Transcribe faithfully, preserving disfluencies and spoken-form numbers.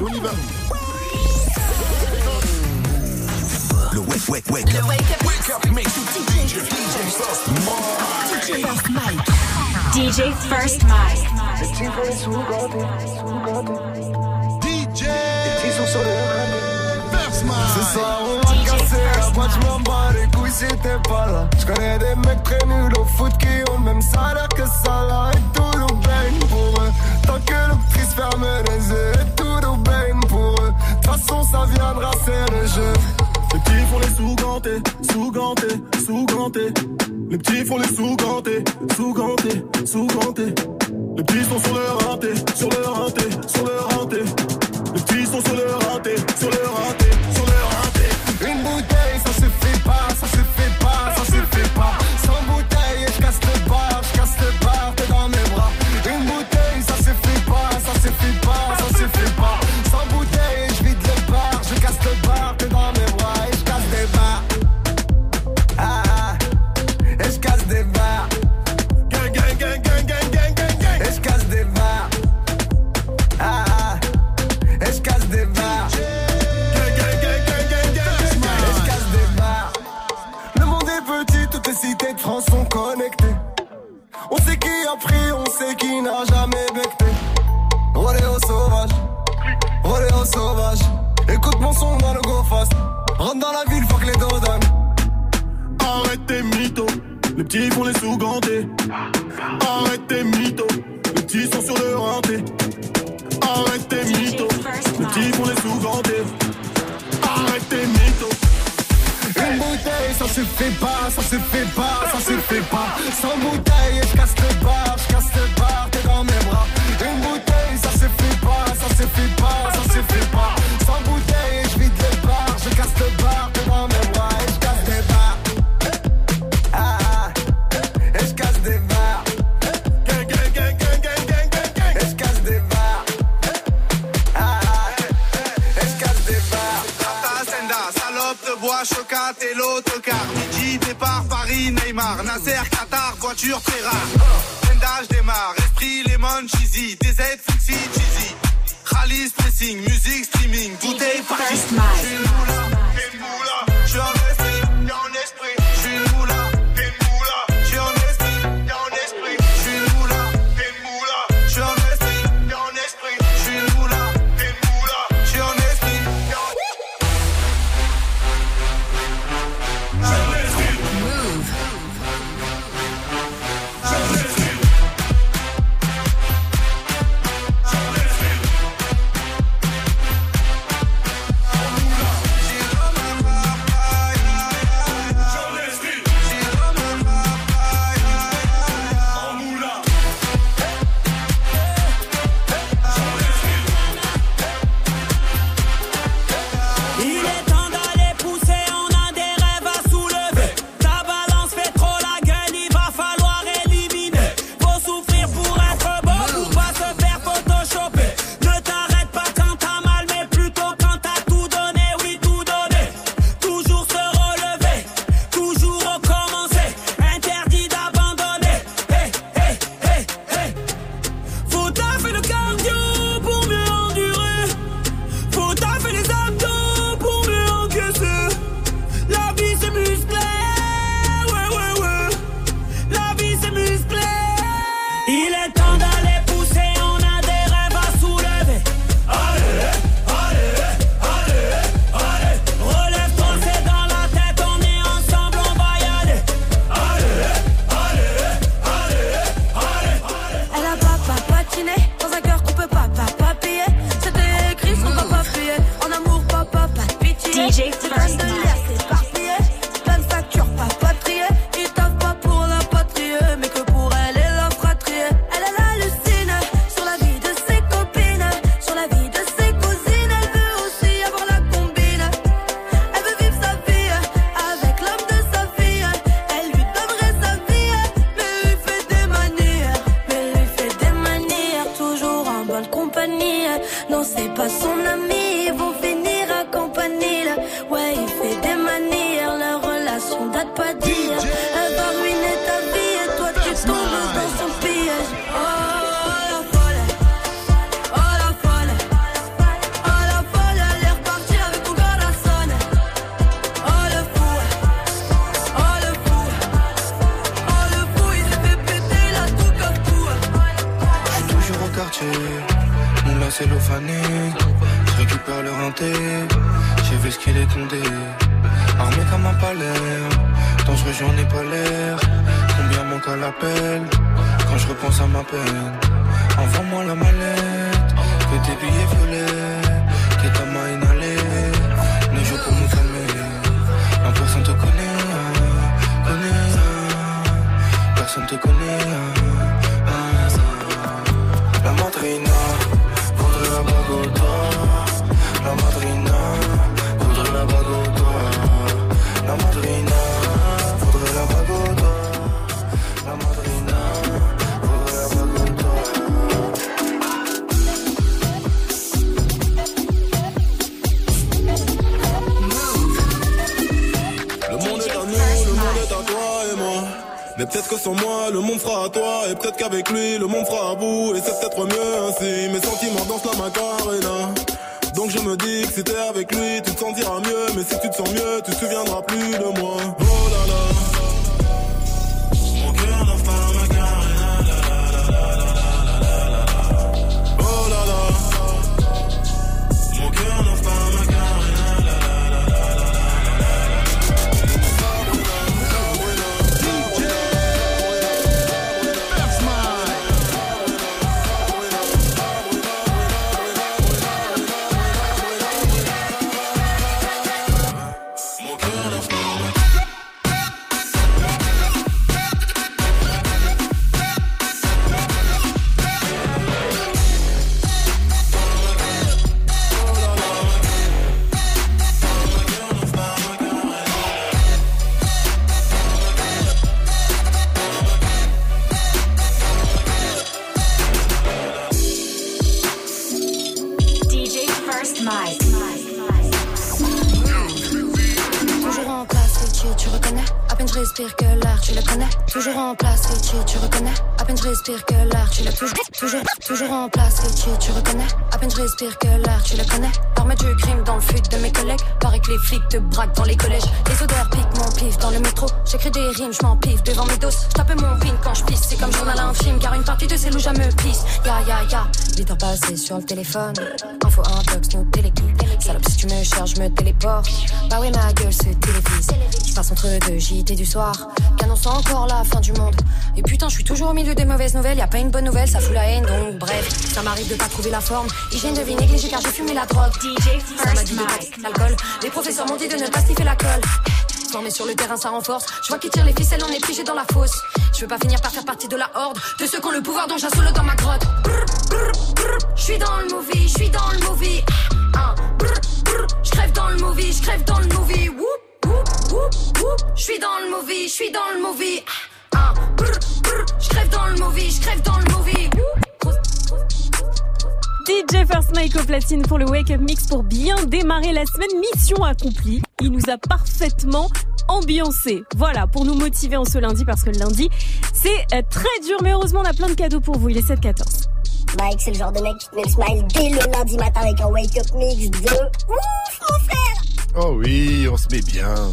On y va. Le wake, wake, wake up. Wake up, wake up, make you D J, D J First Mike. D J First Mike. D J First Mike. D J First Mike. Ce soir on va casser la boîte, j'm'en bats les couilles si t'es pas là. J'connais des mecs très nuls au foot qui ont le même salaire que ça là. Et tout nous baigne pour eux. Tant que l'octrice ferme les yeux, et tout nous baigne pour eux. De toute façon ça viendra, c'est le jeu. Les petits font les sous-gantés, sous-gantés, sous-gantés. Les petits font les sous-gantés, sous-gantés, sous-gantés. Les petits sont sur le rinté, sur le rinté, sur le rinté. Les petits sont sur le rinté, sur le rinté, sur le rinté. Une bouteille, ça se fait pas, ça se fait pas, ça se fait pas. Sans bouteille, et j'casse le bar, j'casse le bar, t'es dans mes bras. Une bouteille, ça se fait pas, ça se fait pas, ça se fait pas. Sans bouteille, j'vide le bar, je casse le bar, t'es dans mes bras. Et j'casse des bars. Ah ah, et j'casse des bars. Gang, gang, gang, gang, gang, gang, gang, gang. Et j'casse des bars. Ah ah, et j'casse des bars. Gang, gang, gang, gang, gang, gang. Et j'casse des bars. Le monde est petit, toutes les cités de France sont connectées. On sait qui a pris, on sait qui n'a jamais becté. Rodéo sauvage, rodéo sauvage. Écoute mon son dans le go fast. Rentre dans la ville, fuck les dodans. Arrête tes mythos, les petits font les sous-gantés. Arrête tes mythos, les petits sont sur le rinté. Arrête tes mythos, les petits font les sous-gantés. Arrête tes mythos. Une bouteille, ça se fait pas, ça se fait pas, ça se fait pas. Sans bouteille, et j'casse le bar, j'casse le bar, t'es dans mes bras. Une bouteille, ça se fait pas, ça se fait pas, ça se fait pas. Sans bouteille, j'vide le bar, je casse le bar, t'es dans mes bras. Et j'casse des bars. Ah ah, et j'casse des bars. Gang, gang, gang, gang, gang, gang, gang, gang. Et j'casse des bars. Ah ah, et j'casse des bars. Tata Senda, salope de bois, chocat et l'autocar. Midi, départ, Paris, Neymar. Nasser, Qatar, voiture très rare. Senda, je démarre. Esprit, lemon, cheesy. D Z, Fuxi, cheesy. Khalis, pressing, musique, streaming. Bouteille, party. First Mike. J'suis une moula, t'es une moula. J'suis en esprit, t'es en esprit. J'suis une moula, t'es une moula. J'suis en esprit, t'es en esprit. J'suis une moula, t'es une moula. J'suis en esprit, t'es en esprit. J'suis une moula, t'es une moula. J'suis en esprit, t'es en Move. Je récupère le rinté, j'ai vu ce qu'il est condé. Armé comme un palais, dangereux j'en ai pas l'air. Combien manque à l'appel, quand je repense à ma peine. Envoie-moi la mallette, que tes billets violets, que ta main inhalée. Ne joue pour nous calmer, non personne te connaît, connaît. Personne te connaît, la madrina voudrait la bague au doigt. La madrina voudrait la bague au doigt. La madrina voudrait la bague au doigt. La madrina voudrait la bague au doigt. Le monde est à nous, le monde est à toi et moi. Mais peut-être que sans moi, le monde fera à toi. Et peut-être qu'avec lui, le monde fera à bout. Et c'est peut-être mieux ainsi. Mes sentiments dansent la Macarena. Donc je me dis que si t'es avec lui, tu te sentiras mieux. Mais si tu te sens mieux, tu te souviendras plus de moi. Oh là là, mon cœur danse la Macarena. Oh là là, mon cœur danse la Macarena. Respire que l'air, tu le connais. Toujours en place, Richie, tu reconnais. À peine je respire que l'air, tu l'as toujours. Toujours, toujours en place, Richie, tu reconnais. À peine je respire que l'air, tu le connais. L'armée du crime dans le fut de mes collègues. Paraît que les flics te braquent dans les collèges. Les odeurs piquent mon pif dans le métro. J'écris des rimes, je m'en pif devant mes doses. Je tape mon pin quand je pisse, c'est comme journal infime. Car une partie de ces loups, je me pisse. Ya ya ya, huit heures passées sur le téléphone. Info intox, nos téléguides. Salope, si tu me cherches, je me téléporte. Bah ouais, ma gueule se télévise. Je passe entre deux J T du soir. Qu'annonce encore la fin du monde. Et putain, je suis toujours au milieu des mauvaises nouvelles. Y'a pas une bonne nouvelle, ça fout la haine. Donc bref, ça m'arrive de pas trouver la forme. Hygiène de vie négligée car j'ai fumé la drogue. D J ça m'a dit de pas l'alcool. Les professeurs m'ont dit de ne pas sniffer la colle. Formé sur le terrain, ça renforce. Je vois qui tire les ficelles, on est figé dans la fosse. Je veux pas finir par faire partie de la horde de ceux qui ont le pouvoir dont j'assole dans ma grotte. Je suis dans le movie, je suis dans le movie. Je crève dans le movie, je crève dans le movie. Je suis dans le movie, je suis dans le movie. Je crève dans le movie, je crève dans le movie. D J First Mike au platine pour le Wake Up Mix pour bien démarrer la semaine. Mission accomplie. Il nous a parfaitement ambiancé. Voilà, pour nous motiver en ce lundi, parce que le lundi, c'est très dur. Mais heureusement, on a plein de cadeaux pour vous. Il est sept quatorze. Mike, c'est le genre de mec qui te met le smile dès le lundi matin avec un Wake Up Mix de ouf, mon frère. Oh oui, on se met bien.